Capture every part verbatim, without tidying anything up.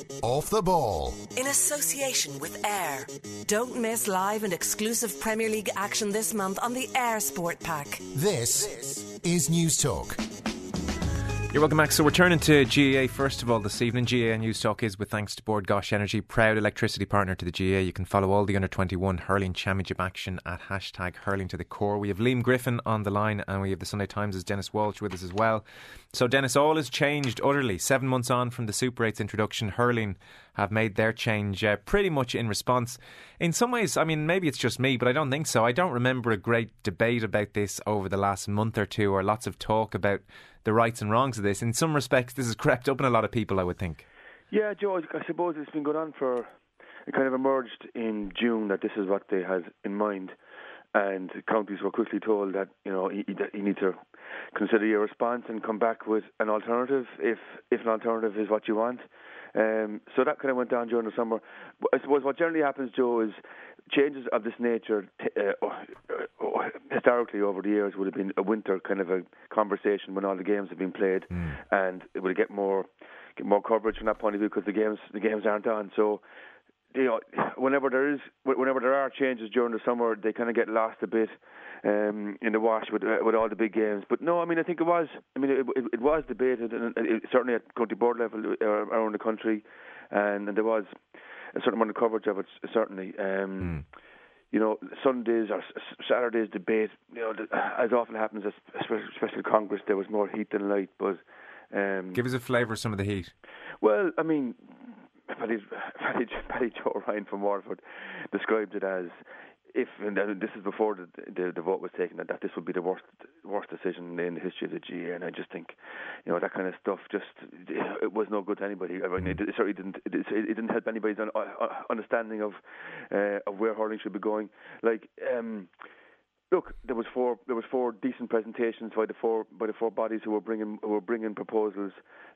Off the Ball. In association with Air. Don't miss live and exclusive Premier League action this month on the Air Sport Pack. This is News Talk. You're welcome back. So we're turning to G A A first of all this evening. G A A News Talk is with thanks to Bord Gosh Energy, proud electricity partner to the G A A. You can follow all the under twenty-one hurling championship action at hashtag hurling to the core. We have Liam Griffin on the line and we have the Sunday Times' Dennis Walsh with us as well. So Dennis, all has changed utterly. Seven months on from the Super eight's introduction, hurling have made their change uh, pretty much in response. In some ways, I mean, maybe it's just me, but I don't think so. I don't remember a great debate about this over the last month or two, or lots of talk about the rights and wrongs of this. In some respects, this has crept up in a lot of people, I would think. Yeah, Joe, I suppose it's been going on for, it kind of emerged in June that this is what they had in mind. And counties were quickly told that, you know, you, you need to consider your response and come back with an alternative if if an alternative is what you want. Um, so that kind of went down during the summer. I suppose what generally happens, Joe, is changes of this nature t- uh, uh, historically over the years would have been a winter kind of a conversation when all the games have been played, mm. and it would get more get more coverage from that point of view because the games the games aren't on. So, you know, whenever there is, whenever there are changes during the summer, they kind of get lost a bit um, in the wash with uh, with all the big games. But no, I mean, I think it was. I mean, it, it, it was debated, and it, certainly at county board level uh, around the country, and, and there was a certain amount of coverage of it. Certainly, um, mm. you know, Sundays or Saturdays debate. You know, as often happens, especially Congress, there was more heat than light. But um, give us a flavour of some of the heat. Well, I mean. Paddy, Paddy, Paddy Joe Ryan from Waterford described it as if, and this is before the, the, the vote was taken, that, that this would be the worst worst decision in the history of the G A A. And I just think, you know, that kind of stuff just it was no good to anybody. I mean, it, it certainly didn't it, it didn't help anybody's un, uh, understanding of uh, of where hurling should be going. Like. Um, Look, there was four. There was four decent presentations by the four by the four bodies who were bringing who were bringing proposals.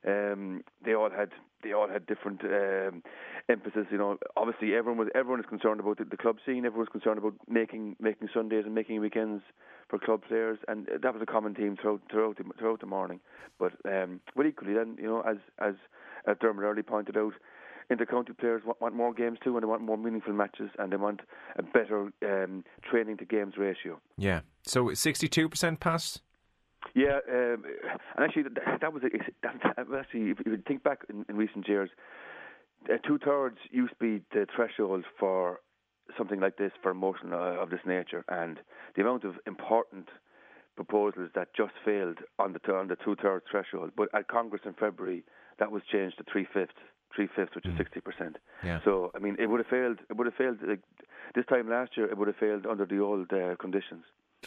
Um, they all had they all had different um, emphasis. You know, obviously everyone was everyone is concerned about the, the club scene. Everyone's concerned about making making Sundays and making weekends for club players, and that was a common theme throughout throughout the, throughout the morning. But um, but equally, then you know, as as as Dermot Early pointed out. Inter-county players want, want more games too, and they want more meaningful matches, and they want a better um, training to games ratio. Yeah. So sixty-two percent pass? Yeah, um, and actually that, that was a, that, actually if you think back in, in recent years, uh, two thirds used to be the threshold for something like this, for a motion uh, of this nature, and the amount of important proposals that just failed on the on the two thirds threshold. But at Congress in February, that was changed to three fifths. Three fifths, which is sixty percent. Yeah. So, I mean, it would have failed. It would have failed like, this time last year. It would have failed under the old uh, conditions.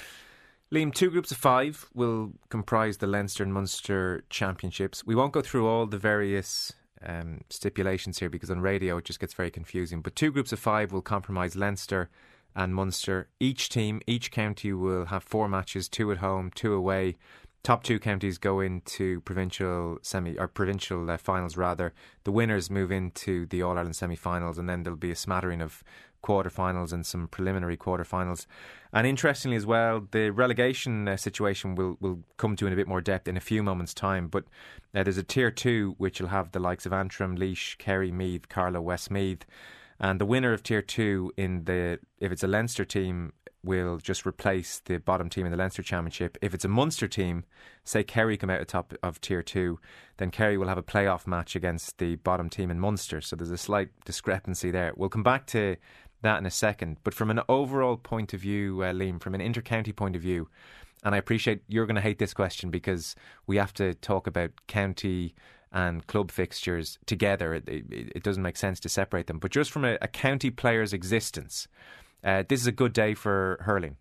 Liam, two groups of five will comprise the Leinster and Munster championships. We won't go through all the various um, stipulations here because on radio it just gets very confusing. But two groups of five will comprise Leinster and Munster. Each team, each county will have four matches: two at home, two away. Top two counties go into provincial semi or provincial uh, finals rather. The winners move into the All Ireland semi-finals, and then there'll be a smattering of quarter-finals and some preliminary quarter-finals. And interestingly as well, the relegation uh, situation will will come to in a bit more depth in a few moments' time. But uh, there's a tier two which will have the likes of Antrim, Laois, Kerry, Meath, Carlow, Westmeath, and the winner of tier two in the if it's a Leinster team, will just replace the bottom team in the Leinster Championship. If it's a Munster team, say Kerry come out at top of tier two, then Kerry will have a playoff match against the bottom team in Munster. So there's a slight discrepancy there. We'll come back to that in a second. But from an overall point of view, uh, Liam, from an inter-county point of view, and I appreciate you're going to hate this question because we have to talk about county and club fixtures together. It, it, it doesn't make sense to separate them. But just from a, a county player's existence, Uh, this is a good day for hurling.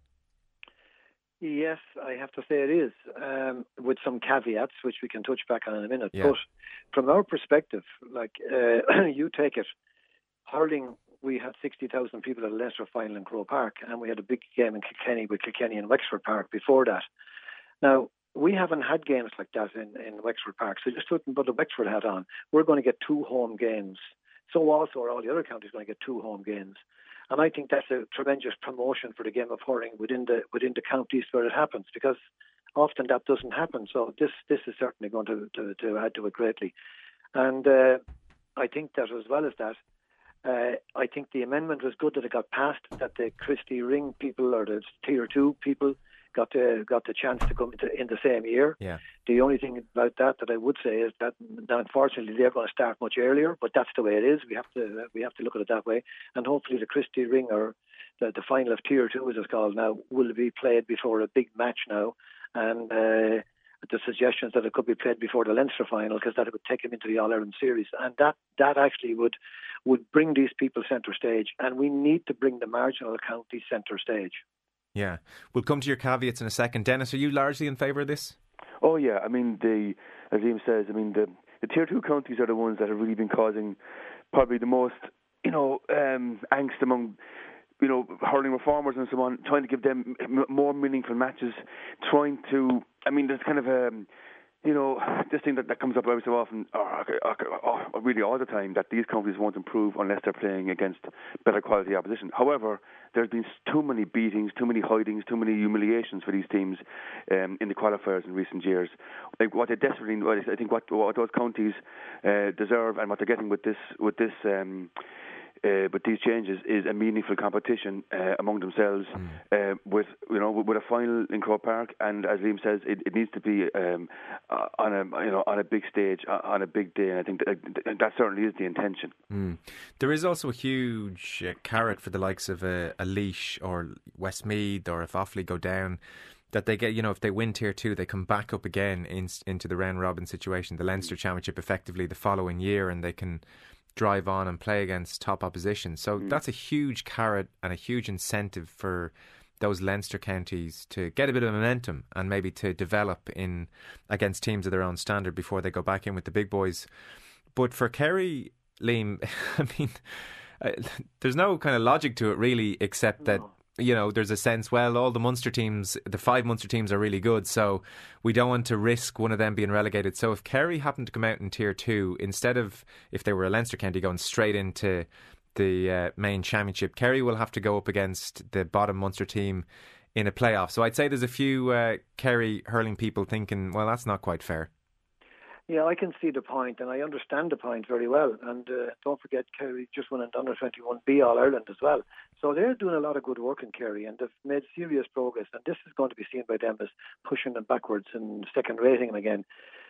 Yes, I have to say it is, um, with some caveats, which we can touch back on in a minute. Yeah. But from our perspective, like uh, you take it, hurling, we had sixty thousand people at a Leicester final in Croke Park, and we had a big game in Kilkenny with Kilkenny and Wexford Park before that. Now, we haven't had games like that in, in Wexford Park, so just putting what the Wexford hat on, we're going to get two home games. So also are all the other counties going to get two home games. And I think that's a tremendous promotion for the game of hurling within the within the counties where it happens, because often that doesn't happen. So this this is certainly going to, to, to add to it greatly. And uh, I think that as well as that, uh, I think the amendment was good that it got passed, that the Christie Ring people or the Tier two people got the, got the chance to come into, in the same year. Yeah. The only thing about that that I would say is that, that unfortunately they're going to start much earlier, but that's the way it is. We have to we have to look at it that way, and hopefully the Christie Ring or the, the final of Tier two, as it's called now, will be played before a big match now, and uh, the suggestions that it could be played before the Leinster final, because that would take them into the All-Ireland series, and that that actually would would bring these people centre stage, and we need to bring the marginal counties centre stage. Yeah. We'll come to your caveats in a second. Dennis, are you largely in favour of this? Oh, yeah. I mean, the, as Liam says, I mean, the, the Tier two counties are the ones that have really been causing probably the most, you know, um, angst among, you know, hurling reformers and so on, trying to give them m- more meaningful matches, trying to, I mean, there's kind of a, you know, this thing that, that comes up every so often, or, or, or really all the time, that these counties won't improve unless they're playing against better quality opposition. However, there's been too many beatings, too many hidings, too many humiliations for these teams um, in the qualifiers in recent years. Like what they desperately, I think, what, what those counties uh, deserve and what they're getting with this, with this. Um, Uh, but these changes is a meaningful competition uh, among themselves, mm. uh, with you know with a final in Croke Park, and as Liam says, it, it needs to be um, uh, on a you know on a big stage, uh, on a big day, and I think that, uh, that certainly is the intention. Mm. There is also a huge uh, carrot for the likes of a, a Laois or Westmeath, or if Offaly go down, that they get, you know, if they win Tier two, they come back up again in, into the round robin situation, the Leinster Championship, effectively the following year, and they can drive on and play against top opposition. So mm. that's a huge carrot and a huge incentive for those Leinster counties to get a bit of momentum and maybe to develop in against teams of their own standard before they go back in with the big boys. But for Kerry, Liam, I mean, uh, there's no kind of logic to it really, except that, you know, there's a sense, well, all the Munster teams, the five Munster teams are really good, so we don't want to risk one of them being relegated. So if Kerry happened to come out in Tier two, instead of, if they were a Leinster county, going straight into the uh, main championship, Kerry will have to go up against the bottom Munster team in a playoff. So I'd say there's a few uh, Kerry hurling people thinking, well, that's not quite fair. Yeah, I can see the point, and I understand the point very well. And uh, don't forget, Kerry just won an under twenty-one B All-Ireland as well. So they're doing a lot of good work in Kerry, and they've made serious progress. And this is going to be seen by them as pushing them backwards and second rating them again.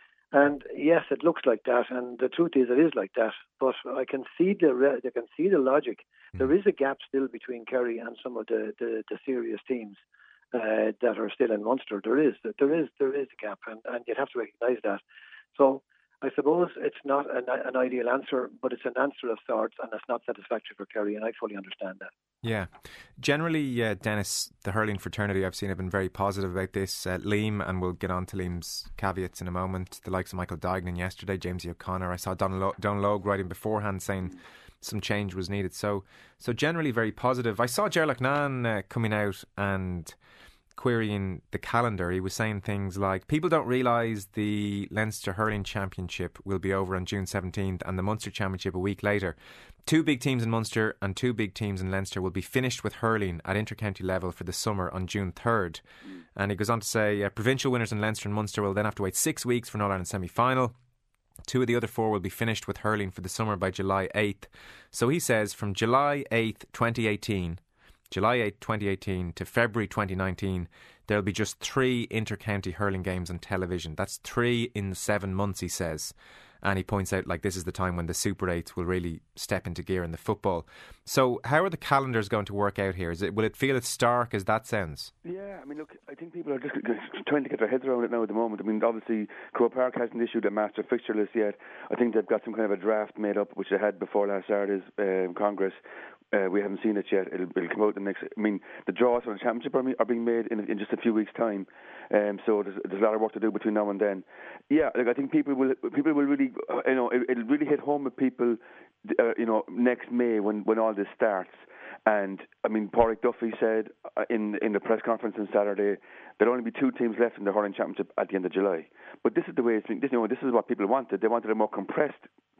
And yes, it looks like that, and the truth is, it is like that. But I can see the re- I can see the logic. Mm. There is a gap still between Kerry and some of the, the, the serious teams uh, that are still in Munster. There is, there is, there is a gap, and, and you'd have to recognise that. So I suppose it's not an, an ideal answer, but it's an answer of sorts, and it's not satisfactory for Kerry, and I fully understand that. Yeah. Generally, uh, Dennis, the hurling fraternity I've seen have been very positive about this. Uh, Liam, and we'll get on to Liam's caveats in a moment, the likes of Michael Duignan yesterday, James O'Connor. I saw Don, Lo- Don Logue writing beforehand saying some change was needed. So so generally very positive. I saw Ger Loughnane uh, coming out and querying the calendar. He was saying things like, people don't realise the Leinster Hurling Championship will be over on June seventeenth and the Munster Championship a week later. Two big teams in Munster and two big teams in Leinster will be finished with hurling at inter-county level for the summer on June third. Mm. And he goes on to say, uh, provincial winners in Leinster and Munster will then have to wait six weeks for an All-Ireland semi-final. Two of the other four will be finished with hurling for the summer by July eighth. So he says, from July eighth, twenty eighteen... July eighth, twenty eighteen to February twenty nineteen, there'll be just three inter-county hurling games on television. That's three in seven months, he says. And he points out, like, this is the time when the Super eights will really step into gear in the football. So how are the calendars going to work out here? Is it, will it feel as stark as that sounds? Yeah, I mean, look, I think people are just trying to get their heads around it now at the moment. I mean, obviously, Croke Park hasn't issued a master fixture list yet. I think they've got some kind of a draft made up, which they had before last Saturday's uh, Congress. Uh, we haven't seen it yet. It'll, it'll come out the next. I mean, the draws for the championship are, are being made in, in just a few weeks' time, um, so there's, there's a lot of work to do between now and then. Yeah, like I think people will people will really, uh, you know, it, it'll really hit home with people, uh, you know, next May when, when all this starts. And I mean, Pádraig Duffy said in in the press conference on Saturday there'll only be two teams left in the hurling championship at the end of July. But this is the way it's been. This, you know, this is what people wanted. They wanted a more compressed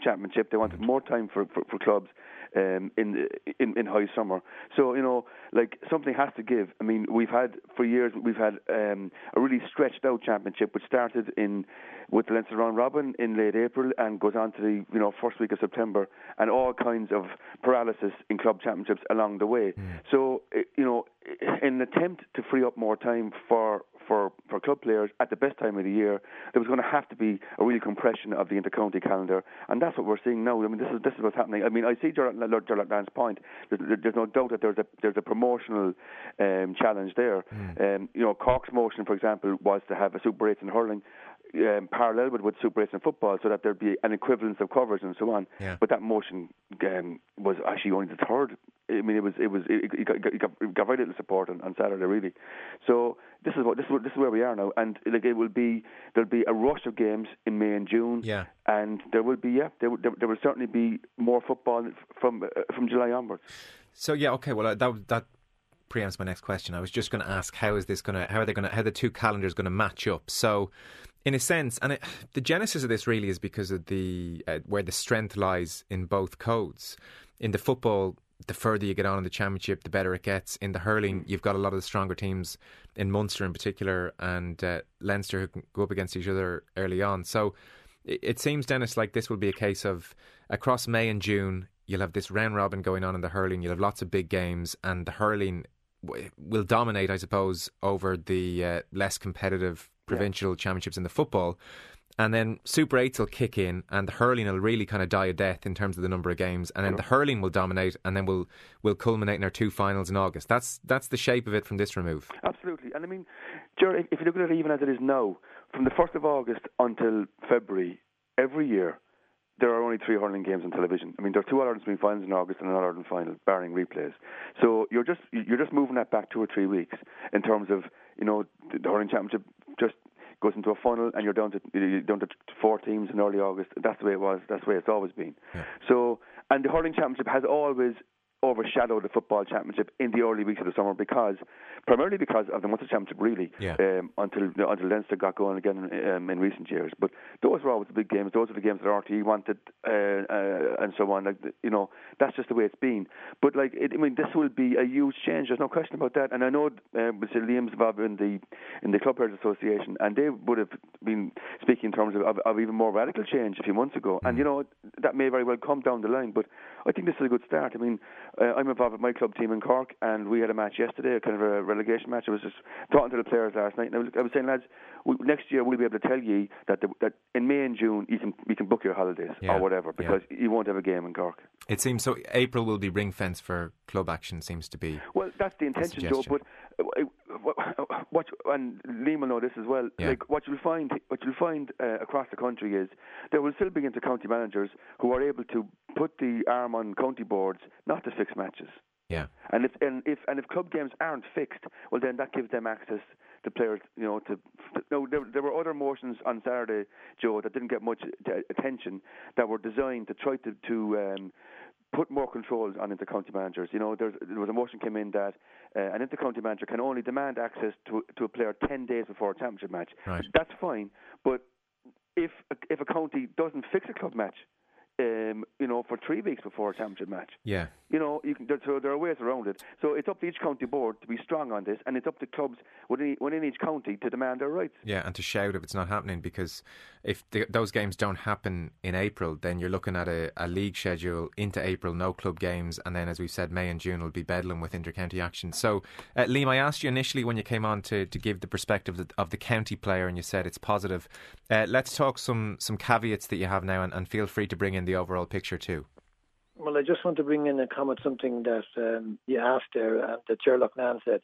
championship. They wanted more time for, for, for clubs um, in, in in high summer. So, you know, like, something has to give. I mean, we've had, for years, we've had um, a really stretched out championship, which started in with the Leinster round robin in late April and goes on to the, you know, first week of September, and all kinds of paralysis in club championships along the way. Mm. So, you know, in an attempt to free up more time for for for club players at the best time of the year, there was going to have to be a real compression of the inter-county calendar, and that's what we're seeing now. I mean, this is this is what's happening. I mean, I see Gerard Lann's point. There's, there's no doubt that there's a there's a promotional um, challenge there. Mm. Um, you know, Cork's motion, for example, was to have a Super eight in hurling. Um, parallel with, with Super eights in football, so that there'd be an equivalence of coverage and so on. Yeah. But that motion um, was actually only the third. I mean, it was it was it, it, got, it, got, it got very little support on, on Saturday, really. So this is what this is what, this is where we are now, and like it will be there'll be a rush of games in May and June. Yeah. And there will be yeah there there, there will certainly be more football from uh, from July onwards. So yeah, okay, well uh, that that. preempts my next question. I was just going to ask, how is this going to, how are they going to, how are the two calendars going to match up? So, in a sense, and it, the genesis of this really is because of the uh, where the strength lies in both codes. In the football, the further you get on in the championship, the better it gets. In the hurling, you've got a lot of the stronger teams in Munster in particular, and uh, Leinster, who can go up against each other early on. So, it, it seems, Dennis, like this will be a case of across May and June, you'll have this round robin going on in the hurling. You'll have lots of big games, and the hurling will dominate, I suppose, over the uh, less competitive provincial yeah. championships in the football. And then Super eights will kick in, and the hurling will really kind of die a death in terms of the number of games. And then the hurling will dominate, and then we'll will culminate in our two finals in August. That's that's the shape of it from this remove. Absolutely. And I mean, Jerry, if you look at it even as it is now, from the first of August until February, every year, there are only three hurling games on television. I mean, there are two All-Ireland semi-finals in August and an All-Ireland final, barring replays. So you're just you're just moving that back two or three weeks in terms of, you know, the, the hurling championship just goes into a funnel and you're down to you're down to four teams in early August. That's the way it was. That's the way it's always been. Yeah. So, and the hurling championship has always overshadowed the football championship in the early weeks of the summer because, primarily because of the Munster championship, really, yeah. um, until until Leinster got going again um, in recent years. But those were always the big games. Those are the games that R T E wanted, uh, uh, and so on. Like, you know, that's just the way it's been. But like, it, I mean, this will be a huge change. There's no question about that. And I know, uh, Mister Liam's involved in the in the Club Players Association, and they would have been speaking in terms of, of, of even more radical change a few months ago. Mm. And you know, that may very well come down the line. But I think this is a good start. I mean. Uh, I'm involved with my club team in Cork, and we had a match yesterday, a kind of a relegation match. I was just talking to the players last night, and I was, I was saying, lads, we, next year we'll be able to tell you that the, that in May and June you can we can book your holidays yeah. or whatever, because yeah. you won't have a game in Cork. It seems so. April will be ring fence for club action. Seems to be. Well, that's the intention, Joe. But uh, what and Liam will know this as well. Yeah. Like what you'll find, what you'll find uh, across the country is there will still be inter-county managers who are able to put the arm on county boards not to fix matches. Yeah. And if and if and if club games aren't fixed, well then that gives them access to players. You know, to no, there, there were other motions on Saturday, Joe, that didn't get much attention, that were designed to try to to um, put more controls on inter-county managers. You know, there's, there was a motion came in that uh, an inter-county manager can only demand access to to a player ten days before a championship match. Right. That's fine, but if if a county doesn't fix a club match, Um, you know, for three weeks before a championship match. Yeah. You know, you can, there, so there are ways around it. So it's up to each county board to be strong on this, and it's up to clubs within, within each county to demand their rights. Yeah, and to shout if it's not happening, because if the, those games don't happen in April, then you're looking at a, a league schedule into April, no club games, and then, as we've said, May and June will be bedlam with inter-county action. So, uh, Liam, I asked you initially when you came on to, to give the perspective of the, of the county player, and you said it's positive. Uh, let's talk some, some caveats that you have now, and, and feel free to bring in the overall picture too. Well, I just want to bring in a comment, something that um, you asked there, and that Gerard Nan said.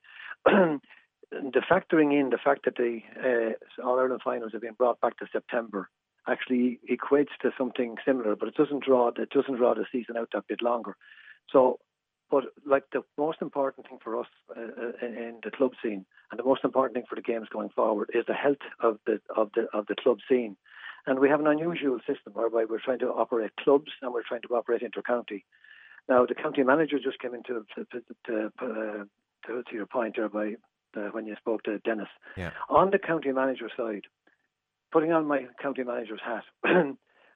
The factoring in the fact that the uh, All-Ireland finals have been brought back to September actually equates to something similar, but it doesn't draw it doesn't draw the season out that bit longer. So, but like the most important thing for us uh, in the club scene, and the most important thing for the games going forward, is the health of the of the of the club scene. And we have an unusual system whereby we're trying to operate clubs and we're trying to operate inter-county. Now, the county manager just came into to, to, to, uh, to, to your point there by uh, when you spoke to Dennis. Yeah. On the county manager side, putting on my county manager's hat,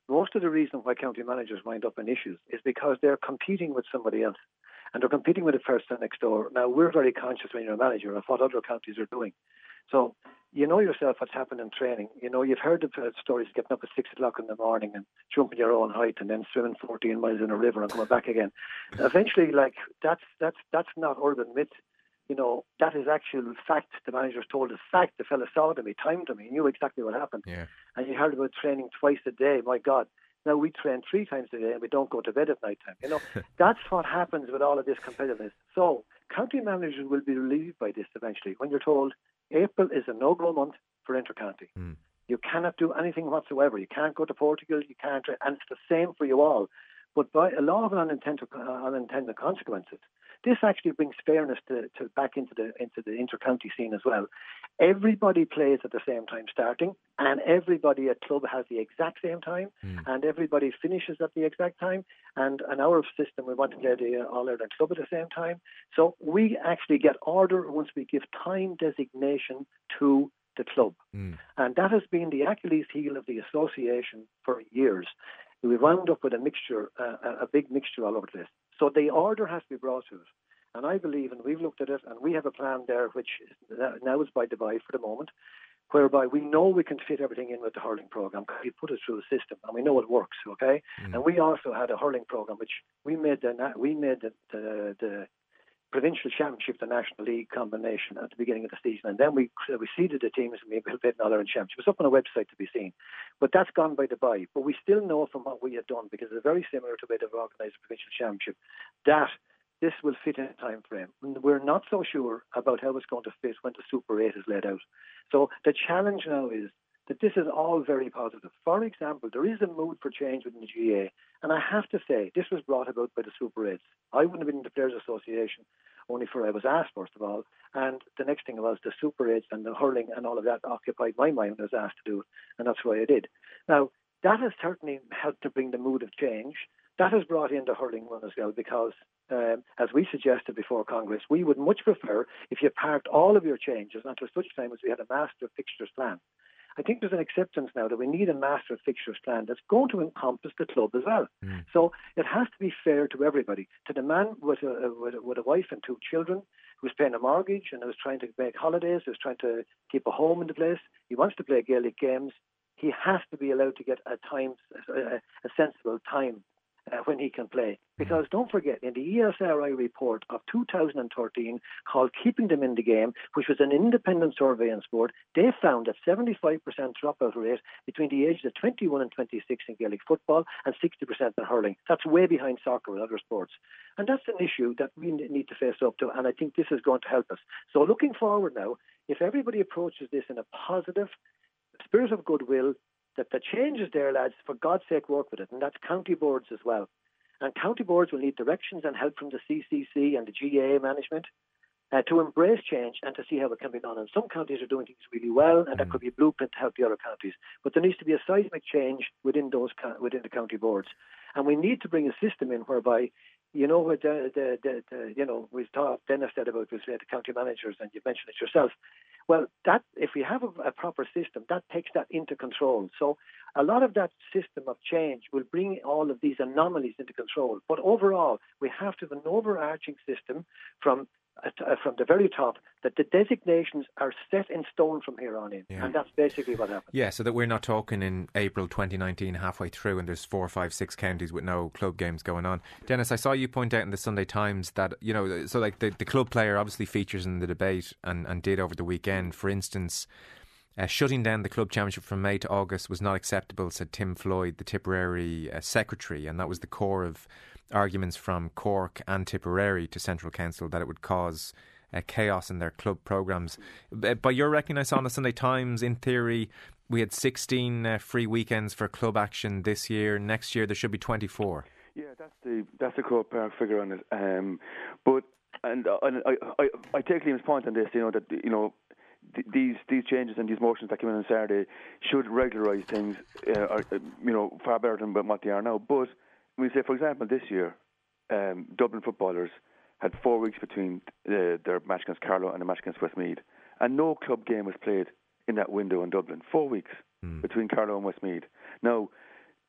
most of the reason why county managers wind up in issues is because they're competing with somebody else. And they're competing with the person next door. Now, we're very conscious when you're a manager of what other counties are doing. So you know yourself what's happened in training. You know, you've heard the uh, stories getting up at six o'clock in the morning and jumping your own height and then swimming fourteen miles in a river and coming back again. Eventually, like, that's that's that's not urban myth. You know, that is actual fact. The manager's told us fact. The fella saw them, he timed them, he knew exactly what happened. Yeah. And you heard about training twice a day. My God. Now we train three times a day and we don't go to bed at night time. You know, that's what happens with all of this competitiveness. So county managers will be relieved by this eventually when you're told April is a no-go month for inter-county. Mm. You cannot do anything whatsoever. You can't go to Portugal. You can't, and it's the same for you all. But by a law of unintended, uh, unintended consequences, this actually brings fairness to, to back into the into the inter-county scene as well. Everybody plays at the same time starting, and everybody at club has the exact same time, mm. and everybody finishes at the exact time. And in our system, we want to play the All Ireland club at the same time. So we actually get order once we give time designation to the club. Mm. And that has been the Achilles heel of the association for years. We wound up with a mixture, uh, a big mixture all over the place. So the order has to be brought to it. And I believe, and we've looked at it, and we have a plan there, which is, now is by Dubai for the moment, whereby we know we can fit everything in with the hurling program because we put it through a system and we know it works, okay? Mm. And we also had a hurling program, which we made the we made the, the, the provincial championship, the National League combination at the beginning of the season, and then we we seeded the teams and we played an All Ireland Championship. It's up on a website to be seen, but that's gone by Dubai. But we still know from what we have done, because it's very similar to the way they've organised the provincial championship, that this will fit in a time frame. We're not so sure about how it's going to fit when the Super eight is laid out. So the challenge now is that this is all very positive. For example, there is a mood for change within the G A A, and I have to say, this was brought about by the Super eights. I wouldn't have been in the Players Association only for I was asked, first of all, and the next thing was the Super eights and the hurling and all of that occupied my mind when I was asked to do it, and that's why I did. Now, that has certainly helped to bring the mood of change. That has brought in the hurling one as well, because um, as we suggested before Congress, we would much prefer if you parked all of your changes until such time as we had a master fixtures plan. I think there's an acceptance now that we need a master fixtures plan that's going to encompass the club as well. Mm. So it has to be fair to everybody. To the man with a, with, a, with a wife and two children who's paying a mortgage and who's trying to make holidays, who's trying to keep a home in the place, he wants to play Gaelic games, he has to be allowed to get a time, a, a sensible time uh, when he can play. Because don't forget, in the E S R I report of two thousand thirteen called Keeping Them in the Game, which was an independent survey in sport, they found that seventy-five percent dropout rate between the ages of twenty-one and twenty-six in Gaelic football and sixty percent in hurling. That's way behind soccer and other sports. And that's an issue that we need to face up to, and I think this is going to help us. So looking forward now, if everybody approaches this in a positive spirit of goodwill, that the change is there, lads, for God's sake, work with it. And that's county boards as well. And county boards will need directions and help from the C C C and the G A A management uh, to embrace change and to see how it can be done. And some counties are doing things really well, and that could be a blueprint to help the other counties. But there needs to be a seismic change within those within the county boards. And we need to bring a system in whereby, you know, what the, the, the, the you know, we've talked, Dennis said about we said the county managers, and you mentioned it yourself. Well, that if we have a, a proper system, that takes that into control. So a lot of that system of change will bring all of these anomalies into control. But overall, we have to have an overarching system from uh, from the very top, that the designations are set in stone from here on in. Yeah. And that's basically what happens. Yeah, so that we're not talking in April twenty nineteen halfway through and there's four, five, six counties with no club games going on. Dennis, I saw you point out in the Sunday Times that, you know, so like the, the club player obviously features in the debate and, and did over the weekend. For instance, Uh, shutting down the club championship from May to August was not acceptable, said Tim Floyd, the Tipperary uh, secretary, and that was the core of arguments from Cork and Tipperary to Central Council that it would cause uh, chaos in their club programmes. Uh, by your reckoning, I saw in the Sunday Times, in theory, we had sixteen uh, free weekends for club action this year. Next year there should be twenty-four. Yeah, that's the that's the Croke Park figure on it. Um, but and, uh, and I, I I take Liam's point on this. You know that you know. These these changes and these motions that came in on Saturday should regularise things, uh, are, uh, you know, far better than what they are now. But we say, for example, this year, um, Dublin footballers had four weeks between uh, their match against Carlow and the match against Westmeath, and no club game was played in that window in Dublin. Four weeks mm. between Carlow and Westmeath. Now,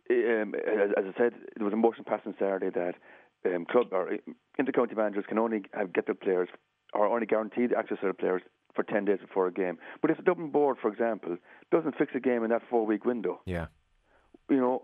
um, as, as I said, there was a motion passed on Saturday that um, club or inter-county managers can only have, get their players or only guaranteed access to their players for ten days before a game. But if the Dublin board, for example, doesn't fix a game in that four-week window, yeah, you know,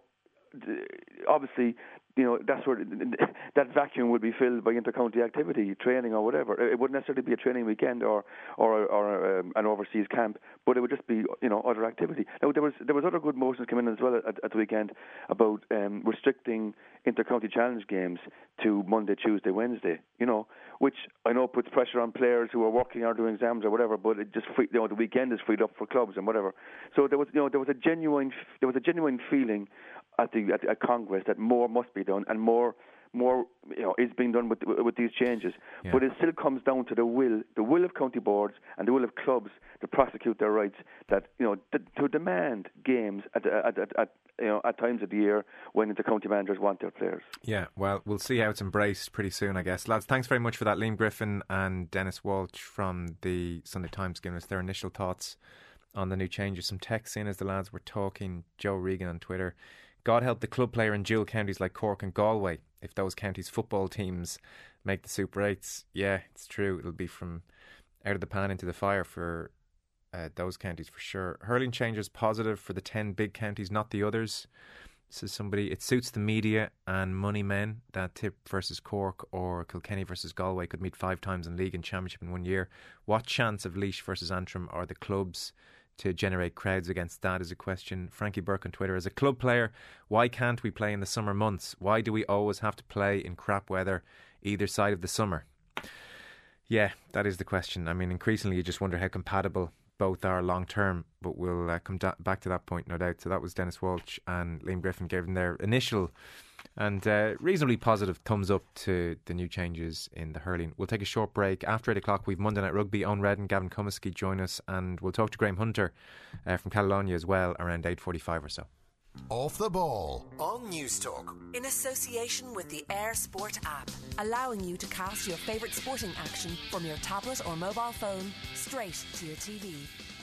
obviously, you know, that's where that vacuum would be filled by inter-county activity, training or whatever. It wouldn't necessarily be a training weekend or or, or um, an overseas camp, but it would just be, you know, other activity. Now there was there was other good motions coming in as well at, at the weekend about um, restricting inter-county challenge games to Monday, Tuesday, Wednesday. You know, which I know puts pressure on players who are working or doing exams or whatever. But it just free, you know, the weekend is freed up for clubs and whatever. So there was you know there was a genuine there was a genuine feeling at the at, at Congress that more must be done and more more you know is being done with with these changes. Yeah. But it still comes down to the will the will of county boards and the will of clubs to prosecute their rights, that you know to, to demand games at, at at at you know at times of the year when the county managers want their players. Yeah, well, we'll see how it's embraced pretty soon, I guess. Lads, thanks very much for that. Liam Griffin and Dennis Walsh from the Sunday Times giving us their initial thoughts on the new changes. Some texts in as the lads were talking. Joe Regan on Twitter: God help the club player in dual counties like Cork and Galway if those counties' football teams make the Super eights. Yeah, it's true. It'll be from out of the pan into the fire for uh, those counties for sure. Hurling changes positive for the ten big counties, not the others. Says somebody, it suits the media and money men that Tip versus Cork or Kilkenny versus Galway could meet five times in league and championship in one year. What chance of Laois versus Antrim are the clubs to generate crowds against that is a question. Frankie Burke on Twitter: as a club player, why can't we play in the summer months? Why do we always have to play in crap weather either side of the summer? Yeah, that is the question. I mean, increasingly you just wonder how compatible both are long term, but we'll uh, come da- back to that point, no doubt. So that was Dennis Walsh and Liam Griffin giving their initial and uh, reasonably positive thumbs up to the new changes in the hurling. We'll take a short break. After eight o'clock we've Monday Night Rugby. Owen Redden, Gavin Comiskey join us, and we'll talk to Graham Hunter uh, from Catalonia as well around eight forty-five or so. Off the Ball on News Talk, in association with the Air Sport app, allowing you to cast your favourite sporting action from your tablet or mobile phone straight to your T V.